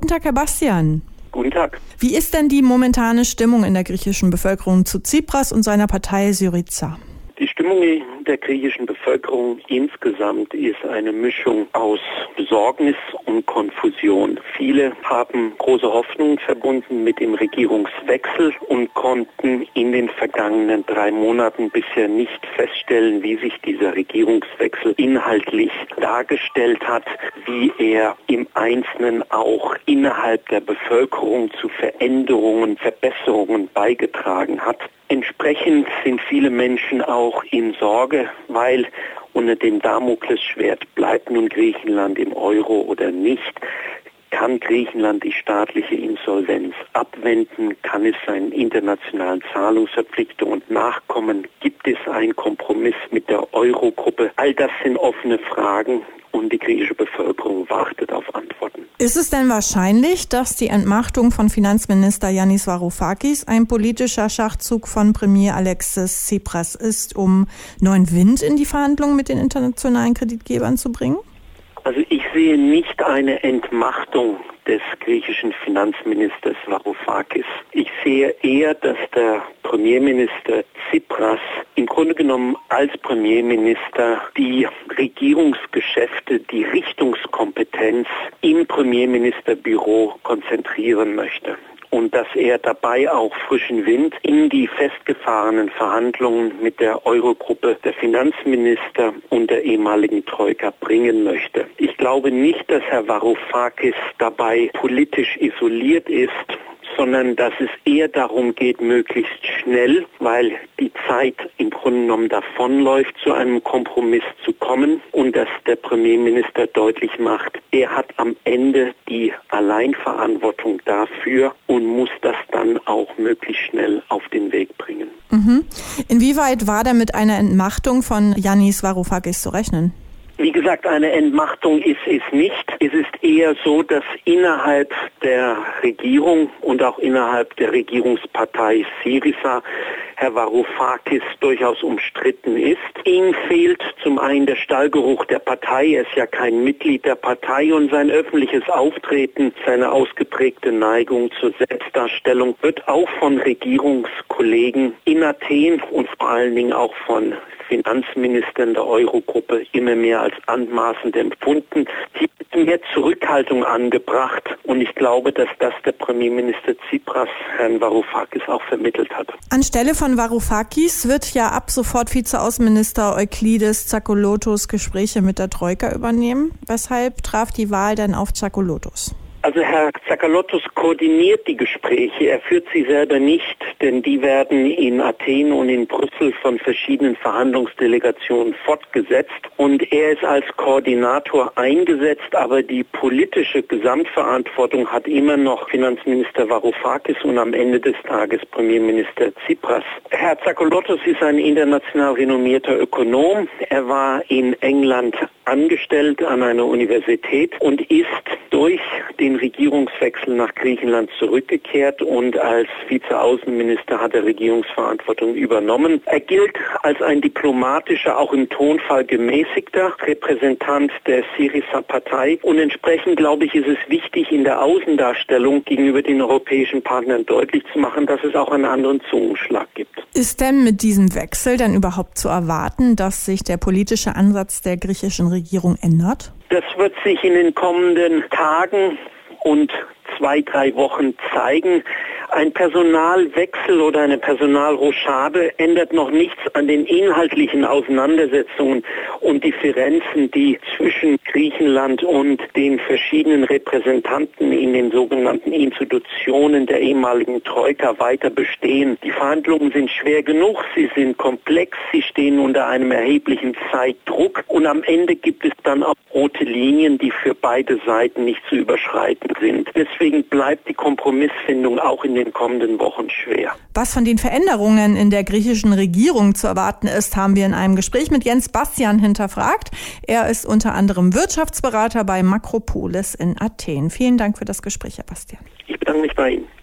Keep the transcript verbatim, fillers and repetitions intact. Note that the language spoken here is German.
Guten Tag, Herr Bastian. Guten Tag. Wie ist denn die momentane Stimmung in der griechischen Bevölkerung zu Tsipras und seiner Partei Syriza? Die Stimmung der griechischen Bevölkerung insgesamt ist eine Mischung aus Besorgnis und Konfusion. Viele haben große Hoffnungen verbunden mit dem Regierungswechsel und konnten in den vergangenen drei Monaten bisher nicht feststellen, wie sich dieser Regierungswechsel inhaltlich dargestellt hat, wie er im Einzelnen auch innerhalb der Bevölkerung zu Veränderungen, Verbesserungen beigetragen hat. Entsprechend sind viele Menschen auch in Sorge, weil unter dem Damoklesschwert bleibt nun Griechenland im Euro oder nicht. Kann Griechenland die staatliche Insolvenz abwenden? Kann es seinen internationalen Zahlungsverpflichtungen nachkommen? Gibt es einen Kompromiss mit der Eurogruppe? All das sind offene Fragen und die griechische Bevölkerung wartet auf Antworten. Ist es denn wahrscheinlich, dass die Entmachtung von Finanzminister Yannis Varoufakis ein politischer Schachzug von Premier Alexis Tsipras ist, um neuen Wind in die Verhandlungen mit den internationalen Kreditgebern zu bringen? Also ich sehe nicht eine Entmachtung des griechischen Finanzministers Varoufakis. Ich sehe eher, dass der Premierminister Tsipras im Grunde genommen als Premierminister die Regierungsgeschäfte, die Richtungskompetenz im Premierministerbüro konzentrieren möchte. Und dass er dabei auch frischen Wind in die festgefahrenen Verhandlungen mit der Eurogruppe, der Finanzminister und der ehemaligen Troika bringen möchte. Ich glaube nicht, dass Herr Varoufakis dabei politisch isoliert ist, sondern dass es eher darum geht, möglichst schnell, weil die Zeit im Grunde genommen davonläuft, zu einem Kompromiss zu kommen und dass der Premierminister deutlich macht, er hat am Ende die Alleinverantwortung dafür und muss das dann auch möglichst schnell auf den Weg bringen. Mhm. Inwieweit war da mit einer Entmachtung von Yannis Varoufakis zu rechnen? Wie gesagt, eine Entmachtung ist es nicht. Es ist eher so, dass innerhalb der Regierung und auch innerhalb der Regierungspartei Syriza Herr Varoufakis durchaus umstritten ist. Ihm fehlt zum einen der Stallgeruch der Partei. Er ist ja kein Mitglied der Partei und sein öffentliches Auftreten, seine ausgeprägte Neigung zur Selbstdarstellung wird auch von Regierungskollegen in Athen und vor allen Dingen auch von Finanzministern der Eurogruppe immer mehr als anmaßend empfunden. Hier ist mehr Zurückhaltung angebracht und ich glaube, dass das der Premierminister Tsipras Herrn Varoufakis auch vermittelt hat. Anstelle von Varoufakis wird ja ab sofort Vizeaußenminister Euklides Tsakalotos Gespräche mit der Troika übernehmen. Weshalb traf die Wahl denn auf Tsakalotos? Also Herr Tsakalotos koordiniert die Gespräche, er führt sie selber nicht, denn die werden in Athen und in Brüssel von verschiedenen Verhandlungsdelegationen fortgesetzt und er ist als Koordinator eingesetzt, aber die politische Gesamtverantwortung hat immer noch Finanzminister Varoufakis und am Ende des Tages Premierminister Tsipras. Herr Tsakalotos ist ein international renommierter Ökonom, er war in England angestellt an einer Universität und ist durch den Regierungswechsel nach Griechenland zurückgekehrt und als Vizeaußenminister hat er Regierungsverantwortung übernommen. Er gilt als ein diplomatischer, auch im Tonfall gemäßigter Repräsentant der Syriza-Partei und entsprechend, glaube ich, ist es wichtig, in der Außendarstellung gegenüber den europäischen Partnern deutlich zu machen, dass es auch einen anderen Zungenschlag gibt. Ist denn mit diesem Wechsel dann überhaupt zu erwarten, dass sich der politische Ansatz der griechischen Regierung ändert? Das wird sich in den kommenden Tagen und zwei, drei Wochen zeigen. Ein Personalwechsel oder eine Personalrochade ändert noch nichts an den inhaltlichen Auseinandersetzungen und Differenzen, die zwischen Griechenland und den verschiedenen Repräsentanten in den sogenannten Institutionen der ehemaligen Troika weiter bestehen. Die Verhandlungen sind schwer genug, sie sind komplex, sie stehen unter einem erheblichen Zeitdruck und am Ende gibt es dann auch rote Linien, die für beide Seiten nicht zu überschreiten sind. Deswegen bleibt die Kompromissfindung auch in den kommenden Wochen schwer. Was von den Veränderungen in der griechischen Regierung zu erwarten ist, haben wir in einem Gespräch mit Jens Bastian hinterfragt. Er ist unter anderem Wirtschaftsberater bei Makropolis in Athen. Vielen Dank für das Gespräch, Herr Bastian. Ich bedanke mich bei Ihnen.